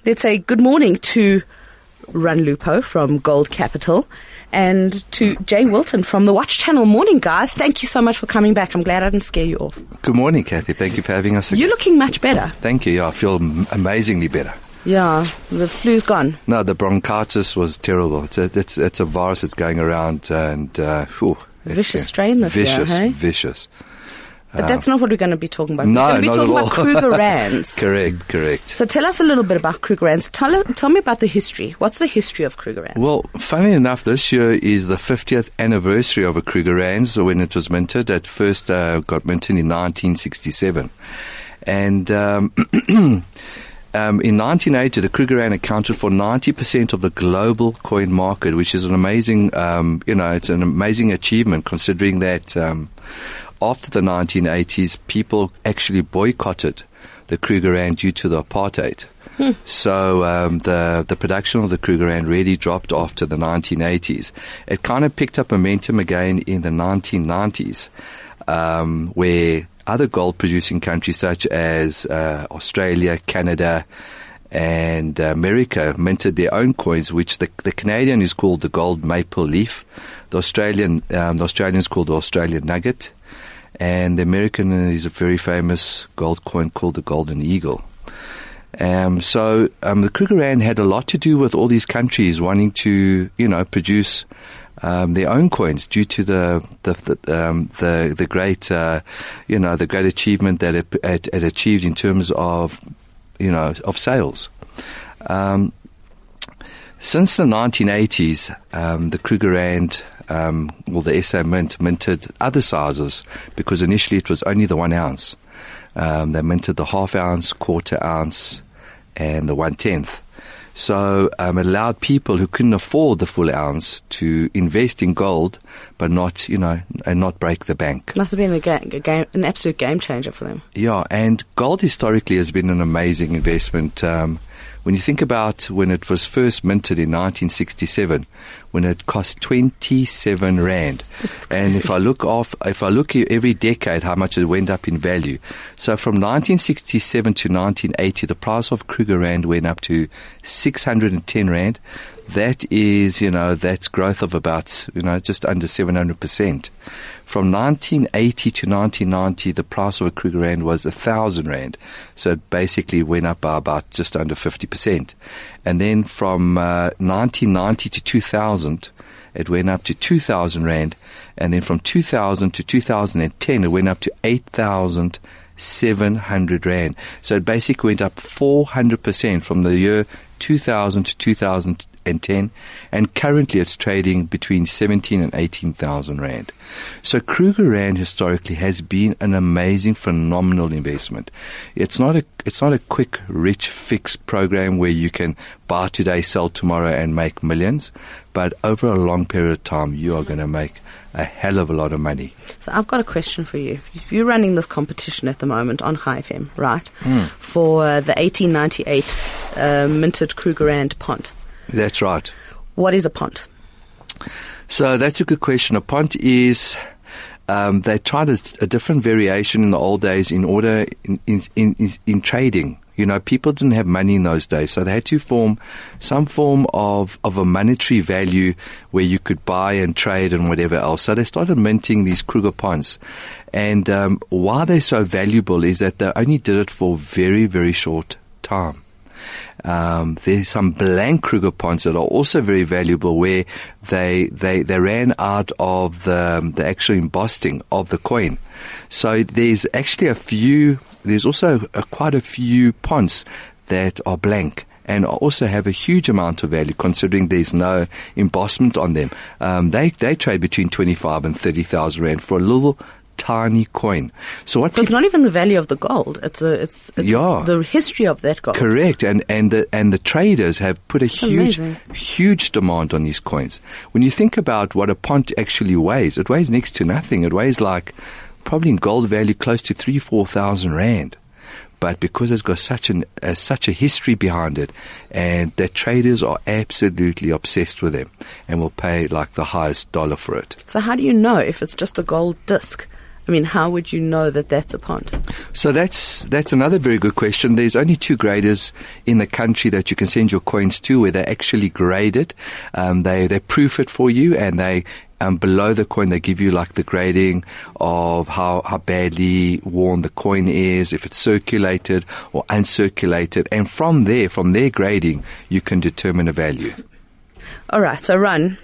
Let's say good morning to Ron Lupo from Gold Capital and to Jay Wilton from the Watch Channel. Morning, guys. Thank you so much for coming back. I'm glad I didn't scare you off. Good morning, Kathy. Thank you for having us again. You're looking much better. Thank you. Yeah, I feel amazingly better. Yeah, the flu's gone. No, the bronchitis was terrible. It's a virus that's going around and vicious strain this year, hey? Vicious. But that's not what we're going to be talking about. No, we're going to be talking about Krugerrands. Correct. So tell us a little bit about Krugerrands. Tell me about the history. What's the history of Krugerrands? Well, funny enough, this year is the 50th anniversary of a Krugerrands when it was minted. It first got minted in 1967. And in 1980, the Krugerrand accounted for 90% of the global coin market, which is an amazing, it's an amazing achievement considering that after the 1980s, people actually boycotted the Krugerrand due to the apartheid. So the production of the Krugerrand really dropped after the 1980s. It kind of picked up momentum again in the 1990s, where other gold-producing countries such as Australia, Canada, and America minted their own coins, which the Canadian is called the gold maple leaf, the Australian is called the Australian nugget, and the American is a very famous gold coin called the Golden Eagle. So the Krugerrand had a lot to do with all these countries wanting to, produce their own coins due to the great, the great achievement that it achieved in terms of, of sales. Since the 1980s, the Krugerrand, the SA Mint minted other sizes because initially it was only the 1 ounce. They minted the half ounce, quarter ounce, and the 1/10. So it allowed people who couldn't afford the full ounce to invest in gold, but not, and not break the bank. Must have been an absolute game changer for them. Yeah, and gold historically has been an amazing investment. When you think about when it was first minted in 1967, when it cost 27 rand, and if I look every decade how much it went up in value. So from 1967 to 1980, the price of Krugerrand went up to 610 rand. That is, that's growth of about, just under 700%. From 1980 to 1990, the price of a Krugerrand was 1,000 rand. So it basically went up by about just under 50%. And then from 1990 to 2000, it went up to 2,000 rand. And then from 2000 to 2010, it went up to 8,700 rand. So it basically went up 400% from the year 2000 to 2010, and currently it's trading between 17 and 18,000 rand. So Krugerrand historically has been an amazing, phenomenal investment. It's not a quick, rich, fixed program where you can buy today, sell tomorrow, and make millions. But over a long period of time, you are going to make a hell of a lot of money. So I've got a question for you. You're running this competition at the moment on High FM, right? For the 1898 minted Krugerrand pont. That's right. What is a pont? So that's a good question. A pont is, they tried a different variation in the old days in order in trading. People didn't have money in those days, so they had to form some form of a monetary value where you could buy and trade and whatever else. So they started minting these Kruger ponts. And why they're so valuable is that they only did it for very, very short time. There's some blank Kruger ponts that are also very valuable where they ran out of the actual embossing of the coin. So there's actually there's also quite a few ponts that are blank and also have a huge amount of value considering there's no embossment on them. They trade between 25 and 30,000 rand for a little tiny coin. So it's not even the value of the gold. It's the history of that gold. Correct. And the traders have put a huge demand on these coins. When you think about what a pont actually weighs, it weighs next to nothing. It weighs like probably in gold value close to 3,000-4,000 rand. But because it's got such a history behind it, and the traders are absolutely obsessed with them and will pay like the highest dollar for it. So how do you know if it's just a gold disc I mean, how would you know that that's a pond? So that's another very good question. There's only 2 graders in the country that you can send your coins to, where they actually grade it. They proof it for you, and they below the coin they give you like the grading of how badly worn the coin is, if it's circulated or uncirculated, and from their grading, you can determine a value. All right. So, Ron,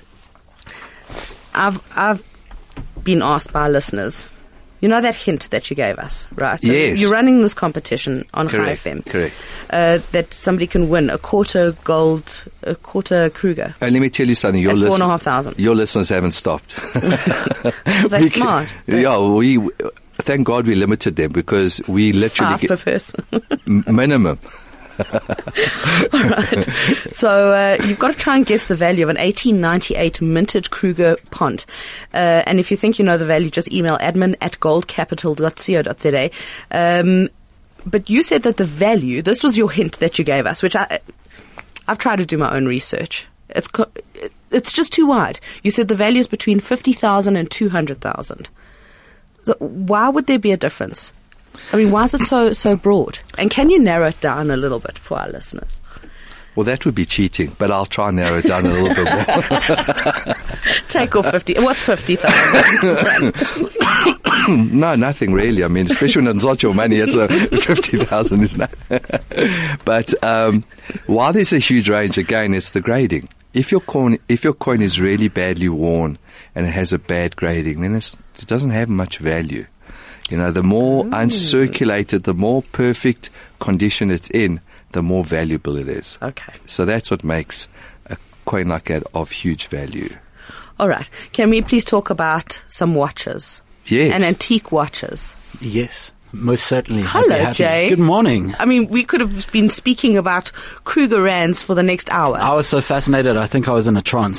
I've been asked by listeners. You know that hint that you gave us, right? So yes. You're running this competition on Correct. High FM. Correct. That somebody can win a quarter Kruger. And let me tell you something. At 4,500. Your listeners haven't stopped. They're smart. Yeah, thank God we limited them, because we literally 5 per person. Minimum. All right. So you've got to try and guess the value of an 1898 minted Kruger pond. And if you think you know the value, just email admin@goldcapital.co.za. But you said that the value, this was your hint that you gave us, which I've tried to do my own research. It's just too wide. You said the value is between 50,000 and 200,000. So why would there be a difference? I mean, why is it so broad? And can you narrow it down a little bit for our listeners? Well, that would be cheating, but I'll try and narrow it down a little bit more. Take off 50. What's 50,000? No, nothing really. I mean, especially when it's not your money, it's 50,000 is not. But while there's a huge range, again, it's the grading. If your coin is really badly worn and it has a bad grading, then it doesn't have much value. You know, the more uncirculated, the more perfect condition it's in, the more valuable it is. Okay. So that's what makes a coin like that of huge value. All right. Can we please talk about some watches? Yes. And antique watches. Yes, most certainly. Hello, Jay. Good morning. I mean, we could have been speaking about Kruger Rands for the next hour. I was so fascinated, I think I was in a trance.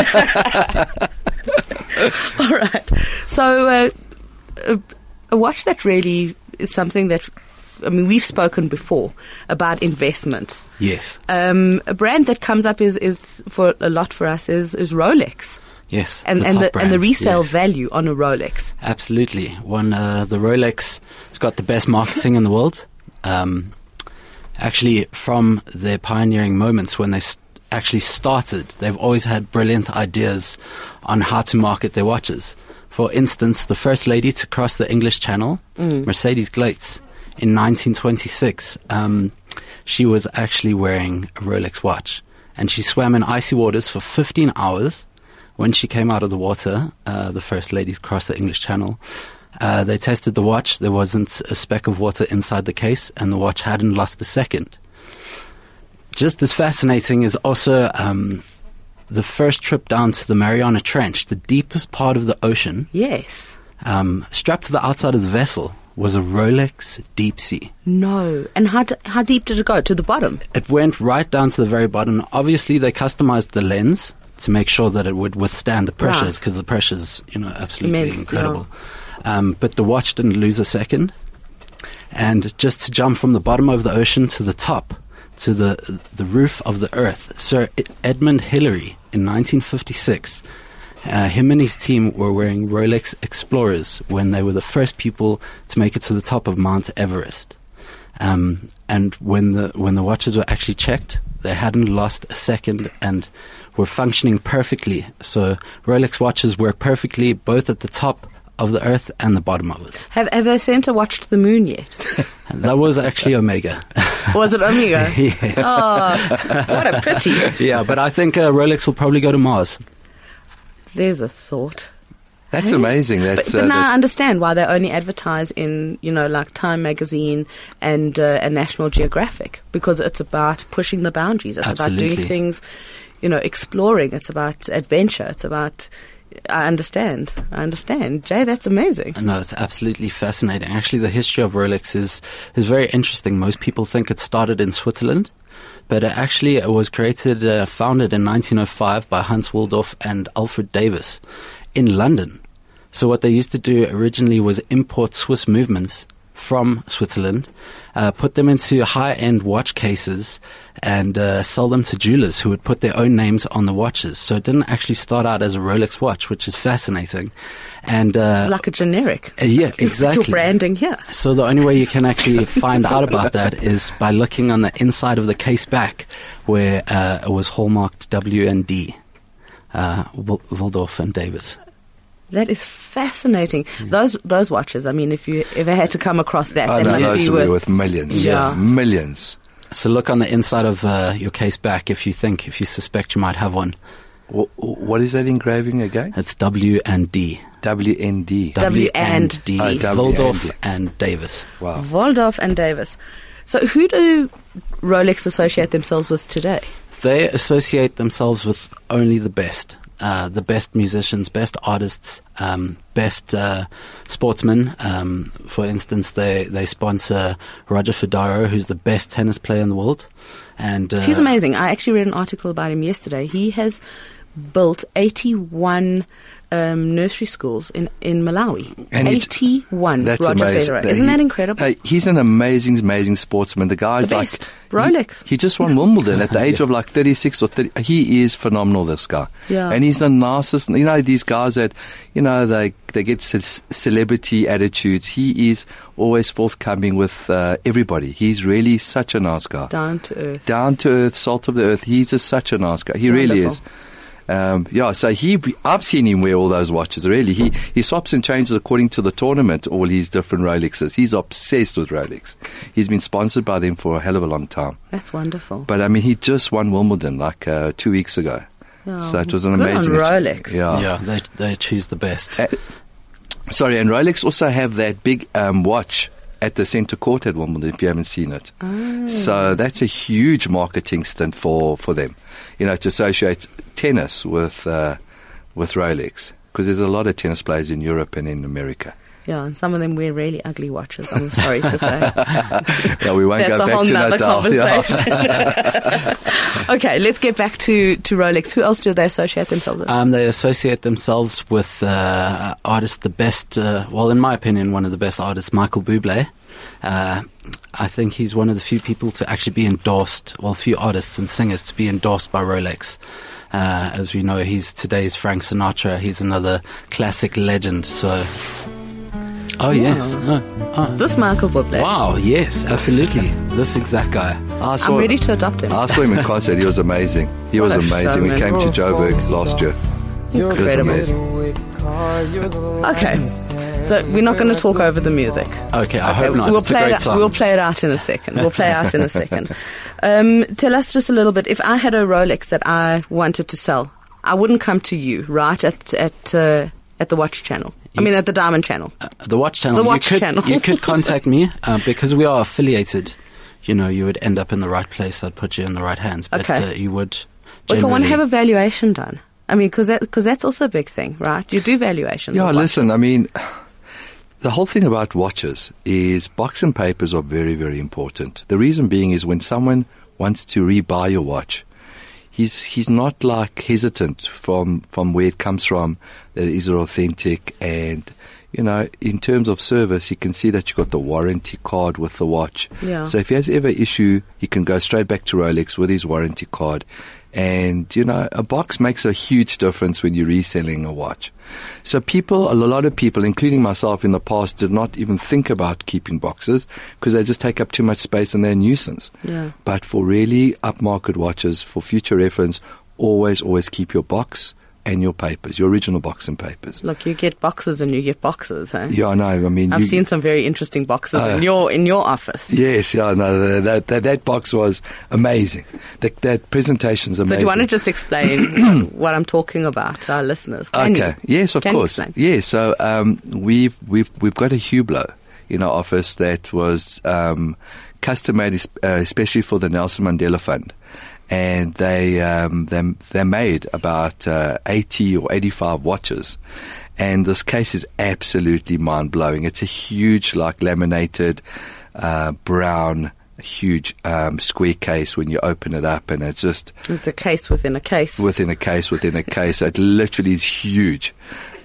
All right. So, a watch that really is something that, I mean, we've spoken before about investments. Yes. A brand that comes up is for a lot for us is Rolex. Yes. And the resale value on a Rolex. Absolutely. The Rolex has got the best marketing in the world. Actually, from their pioneering moments when they actually started, they've always had brilliant ideas on how to market their watches. For instance, the first lady to cross the English Channel, Mercedes Gleitz, in 1926, she was actually wearing a Rolex watch. And she swam in icy waters for 15 hours. When she came out of the water, the first lady to cross the English Channel, they tested the watch. There wasn't a speck of water inside the case, and the watch hadn't lost a second. Just as fascinating is also the first trip down to the Mariana Trench, the deepest part of the ocean. Yes. Strapped to the outside of the vessel was a Rolex Deep Sea. No. And how deep did it go? To the bottom? It went right down to the very bottom. Obviously, they customized the lens to make sure that it would withstand the pressures, because the pressures, absolutely immense, incredible. Yeah. But the watch didn't lose a second. And just to jump from the bottom of the ocean to the top, to the roof of the earth, Sir Edmund Hillary in 1956, him and his team were wearing Rolex Explorers when they were the first people to make it to the top of Mount Everest. And when the watches were actually checked, they hadn't lost a second and were functioning perfectly. So Rolex watches work perfectly both at the top of the earth and the bottom of it. Have they sent a watch to the moon yet? That was actually Omega. Was it Omega? Yes. Oh, what a pity. Yeah, but I think Rolex will probably go to Mars. There's a thought. That's amazing. But now I understand why they only advertise in, like Time Magazine and National Geographic, because it's about pushing the boundaries. It's Absolutely. about doing things, exploring. It's about adventure. It's about... I understand. Jay, that's amazing. No, it's absolutely fascinating. Actually, the history of Rolex is very interesting. Most people think it started in Switzerland, but it was founded in 1905 by Hans Waldorf and Alfred Davis in London. So what they used to do originally was import Swiss movements from Switzerland, put them into high-end watch cases, and sell them to jewelers who would put their own names on the watches. So it didn't actually start out as a Rolex watch, which is fascinating. And It's like a generic. yeah, Put exactly. your branding here. So the only way you can actually find out about that is by looking on the inside of the case back, where it was hallmarked W&D, Waldorf and Davis. That is fascinating. Those watches, I mean, if you ever had to come across that, I they know must those be will be worth millions. Yeah. Millions. So look on the inside of your case back if you suspect you might have one. What is that engraving again? It's W&D. WND. W&D. Oh, W&D. Waldorf and Davis. Wow. Waldorf and Davis. So who do Rolex associate themselves with today? They associate themselves with only the best musicians, best artists, best sportsmen. For instance, they sponsor Roger Federer, who's the best tennis player in the world. And He's amazing. I actually read an article about him yesterday. He has built 81 nursery schools in Malawi. And 81. That's Roger amazing. Federer. Isn't that incredible? He's an amazing sportsman. The guy's The like best. Rolex. He just won Wimbledon at the age of like 36 or 30. He is phenomenal, this guy. Yeah. And he's a narcissist. You know, these guys that, you know, they get celebrity attitudes. He is always forthcoming with everybody. He's really such a nice guy. Down to earth. Down to earth, salt of the earth. He's just such a nice guy. He really is. So I've seen him wear all those watches. Really, he swaps and changes according to the tournament. All his different Rolexes. He's obsessed with Rolex. He's been sponsored by them for a hell of a long time. That's wonderful. But I mean, he just won Wimbledon like 2 weeks ago. Yeah, So it was an good amazing. on Rolex. yeah, they choose the best. Sorry, and Rolex also have that big watch at the centre court at Wimbledon, if you haven't seen it. Oh. So that's a huge marketing stunt for them, you know, to associate tennis with Rolex, because there's a lot of tennis players in Europe and in America. Yeah, and some of them wear really ugly watches, I'm sorry to say. Yeah, we won't That's go a back whole to nother Nadal. Yeah. conversation. Okay, let's get back to Rolex. Who else do they associate themselves with? They associate themselves with artists, the best, in my opinion, one of the best artists, Michael Bublé. I think he's one of the few people to actually be endorsed, few artists and singers to be endorsed by Rolex. As we know, he's today's Frank Sinatra. He's another classic legend. So, yes. This Michael Bublé. Wow, yes, absolutely. This exact guy. I'm ready to adopt him. I saw him in concert. He was amazing. He was What a amazing. We showman. came to Joburg last year. It was Incredible. amazing. Okay, so we're not going to talk over the music. Okay, I hope not. We'll It's a play great it. song. We'll play it out in a second. Tell us just a little bit. If I had a Rolex that I wanted to sell, I wouldn't come to you, right? At the Watch Channel. I mean, at the Diamond Channel. The Watch Channel. The Watch Channel. You could contact me because we are affiliated. You know, you would end up in the right place. I'd put you in the right hands. But Okay. you would. Or if I want to generally- have a valuation done. I mean, because that's also a big thing, right? You do valuations. Yeah, of watches. listen, I mean, the whole thing about watches is box and papers are very, very important. The reason being is when someone wants to rebuy your watch, he's not like hesitant from where it comes from, that is authentic, and you know, in terms of service, you can see that you got the warranty card with the watch. Yeah. So if he has ever issue, he can go straight back to Rolex with his warranty card. And, you know, a box makes a huge difference when you're reselling a watch. So a lot of people, including myself in the past, did not even think about keeping boxes because they just take up too much space and they're a nuisance. Yeah. But for really upmarket watches, for future reference, always keep your box and your papers, your original box and papers. Look, you get boxes and you get boxes, eh? Yeah, I know. I mean, I've seen some very interesting boxes in your office. Yes, yeah, no, that box was amazing. That presentation's amazing. So do you want to just explain what I'm talking about to our listeners? Can Okay. you? Yes, of Can you course. explain? Yes. So we've got a Hublot in our office that was custom made especially for the Nelson Mandela Fund. And they made about 80 or 85 watches, and this case is absolutely mind blowing. It's a huge, like laminated brown, huge square case when you open it up, and it's a case within a case within a case within a case. It literally is huge.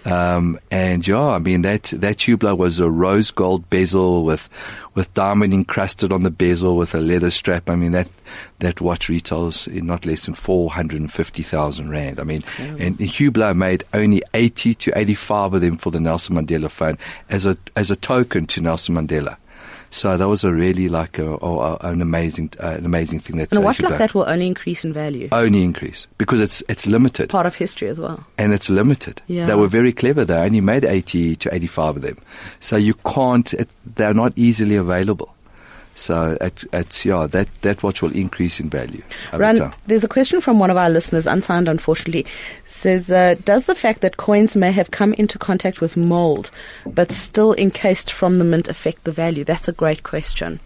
And yeah, I mean, that Hublot was a rose gold bezel with diamond encrusted on the bezel with a leather strap. I mean, that watch retails in not less than 450,000 Rand. I mean, and Hublot made only 80 to 85 of them for the Nelson Mandela Fund as a token to Nelson Mandela. So that was a really like an amazing thing. That and a watch like that will only increase in value. Only increase because it's limited. Part of history as well. And it's limited. Yeah. They were very clever. They only made 80 to 85 of them. So you can't. They're not easily available. So that watch will increase in value over time. There's a question from one of our listeners, unsigned unfortunately, says, does the fact that coins may have come into contact with mold but still encased from the mint affect the value? That's a great question.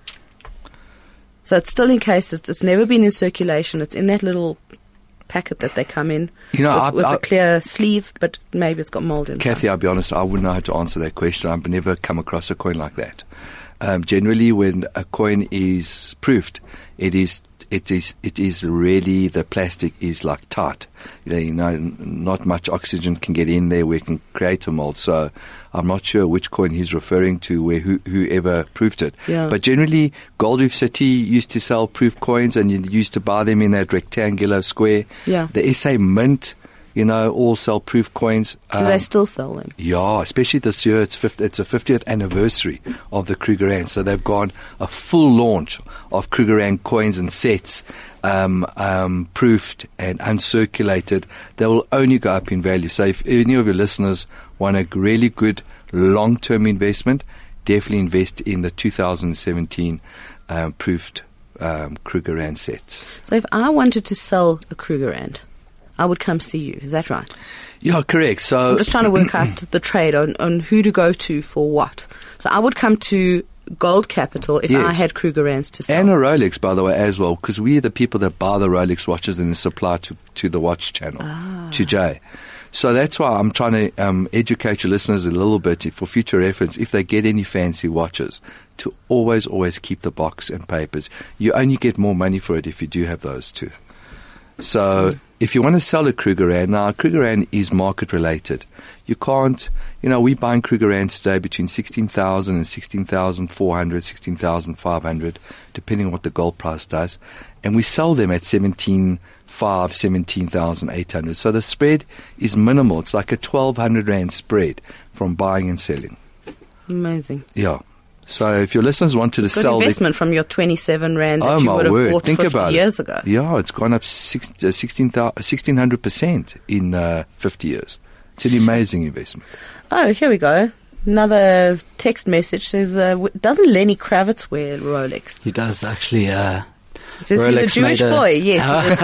So it's still encased, it's never been in circulation, it's in that little packet that they come in with a clear sleeve, but maybe it's got mold in it. Kathy, I'll be honest, I wouldn't know how to answer that question. I've never come across a coin like that. Generally, when a coin is proofed, it is really, the plastic is like tight. Not much oxygen can get in there where it can create a mold. So I'm not sure which coin he's referring to, whoever proofed it. Yeah. But generally, Gold Reef City used to sell proof coins, and you used to buy them in that rectangular square. Yeah. The SA Mint, all sell proof coins. Do they still sell them? Yeah, especially this year. It's a 50th anniversary of the Krugerrand, so they've gone a full launch of Krugerrand coins and sets, proofed and uncirculated. They will only go up in value. So if any of your listeners want a really good long-term investment, definitely invest in the 2017 proofed Krugerrand sets. So if I wanted to sell a Krugerrand, I would come see you. Is that right? Yeah, correct. So I'm just trying to work out the trade on who to go to for what. So I would come to Gold Capital if I had Krugerrands to sell. And a Rolex, by the way, as well, because we're the people that buy the Rolex watches and supply to the watch channel, to Jay. So that's why I'm trying to educate your listeners a little bit for future reference. If they get any fancy watches, to always keep the box and papers. You only get more money for it if you do have those too. So if you want to sell a Krugerrand, now Krugerrand is market related. You can't, we're buying Krugerrands today between 16,000 and 16,400, 16,500, depending on what the gold price does. And we sell them at 17,500, 17,800. So the spread is minimal. It's like a 1,200 Rand spread from buying and selling. Amazing. Yeah. So if your listeners wanted to sell... Good investment from your 27 Rand that you would have bought 50 years ago. Yeah, it's gone up 1,600% in 50 years. It's an amazing investment. Oh, here we go. Another text message says, doesn't Lenny Kravitz wear Rolex? He does, actually. Says he's a Jewish boy, yes.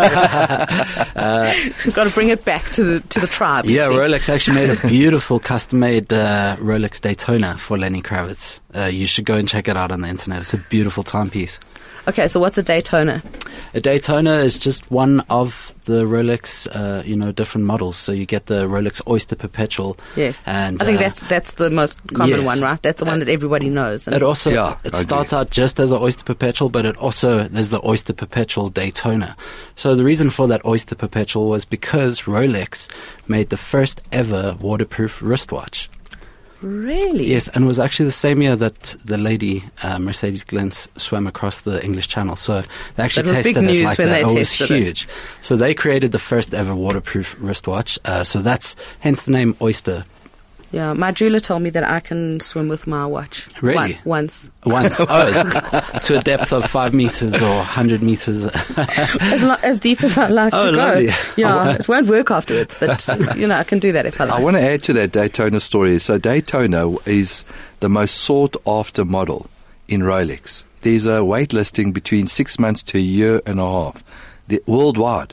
We've got to bring it back to the tribe. Yeah, Rolex actually made a beautiful custom-made Rolex Daytona for Lenny Kravitz. You should go and check it out on the internet. It's a beautiful timepiece. Okay, so what's a Daytona? A Daytona is just one of the Rolex, different models. So you get the Rolex Oyster Perpetual. Yes, and I think that's the most common one, right? That's the one that everybody knows. And it also starts out just as an Oyster Perpetual, but there's the Oyster Perpetual Daytona. So the reason for that Oyster Perpetual was because Rolex made the first ever waterproof wristwatch. Really? Yes, and it was actually the same year that the lady, Mercedes Glantz, swam across the English Channel. So they actually tested it like that. It was huge. So they created the first ever waterproof wristwatch. So that's hence the name Oyster. Yeah, my jeweler told me that I can swim with my watch. Really? Once. Oh, to a depth of 5 meters or 100 meters. as deep as I'd like to lovely. go. Yeah, it won't work afterwards, but I can do that if I like. I want to add to that Daytona story. So Daytona is the most sought after model in Rolex. There's a wait listing between 6 months to a year and a half. Worldwide.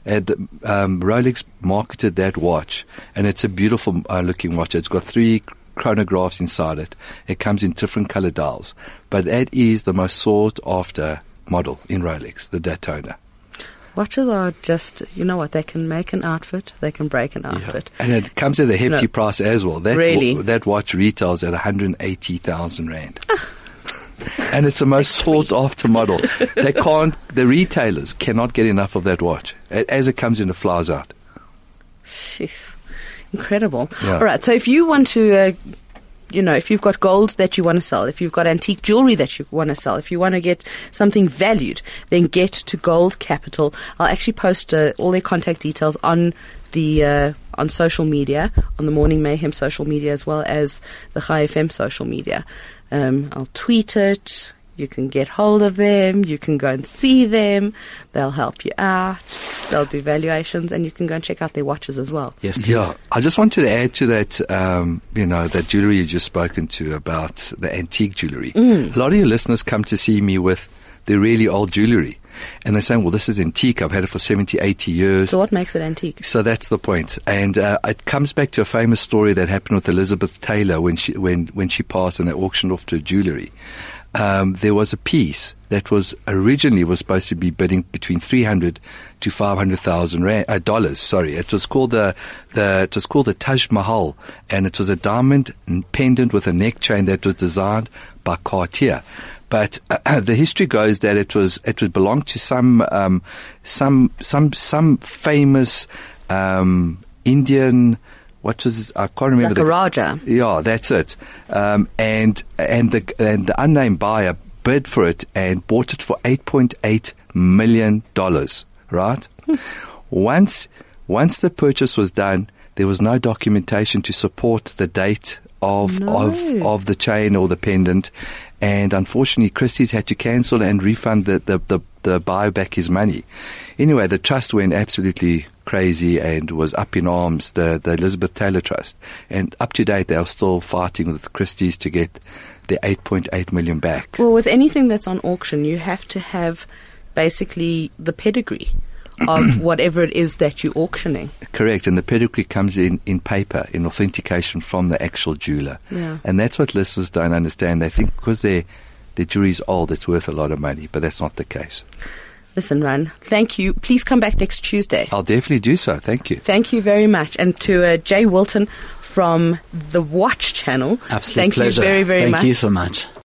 Rolex marketed that watch, and it's a beautiful looking watch. It's got 3 chronographs inside it. It comes in different color dials, but that is the most sought after model in Rolex, the Daytona. Watches are just, they can make an outfit, they can break an outfit. Yeah. And it comes at a hefty price as well. Really? That watch retails at 180,000 Rand. And it's the most sought after model. The retailers cannot get enough of that watch. As it comes in, it flies out. Jeez. Incredible. Yeah. All right. So if you want to, if you've got gold that you want to sell, if you've got antique jewelry that you want to sell, if you want to get something valued, then get to Gold Capital. I'll actually post all their contact details on the on social media, on the Morning Mayhem social media, as well as the Chai FM social media. I'll tweet it. You can get hold of them. You can go and see them. They'll help you out. They'll do valuations, and you can go and check out their watches as well. Yes, please. Yeah, I just wanted to add to that, that jewelry you just spoken to about the antique jewelry. A lot of your listeners come to see me with the really old jewelry. And they're saying, well, this is antique. I've had it for 70, 80 years. So what makes it antique? So that's the point. And it comes back to a famous story that happened with Elizabeth Taylor when she passed and they auctioned off to jewelry. There was a piece that was supposed to be bidding between $300,000 to $500,000 Sorry, it was called the Taj Mahal, and it was a diamond pendant with a neck chain that was designed by Cartier. But the history goes that it would belong to some famous Indian. What was I can't remember. Like a Raja. Yeah, that's it. And the unnamed buyer bid for it and bought it for $8.8 million. Right? Once the purchase was done, there was no documentation to support the date of the chain or the pendant, and unfortunately Christie's had to cancel and refund the buyer back his money. Anyway, the trust went absolutely crazy and was up in arms, the Elizabeth Taylor Trust, and up to date they are still fighting with Christie's to get their $8.8 million back. Well, with anything that's on auction, you have to have basically the pedigree of whatever it is that you're auctioning. Correct, and the pedigree comes in paper, in authentication from the actual jeweler. Yeah. And that's what listeners don't understand. They think because their jewelry is old, it's worth a lot of money, but that's not the case. Listen, Ran, thank you. Please come back next Tuesday. I'll definitely do so. Thank you. Thank you very much. And to Jay Wilton from the Watch Channel. Absolute thank pleasure. You very, very much. Thank you so much.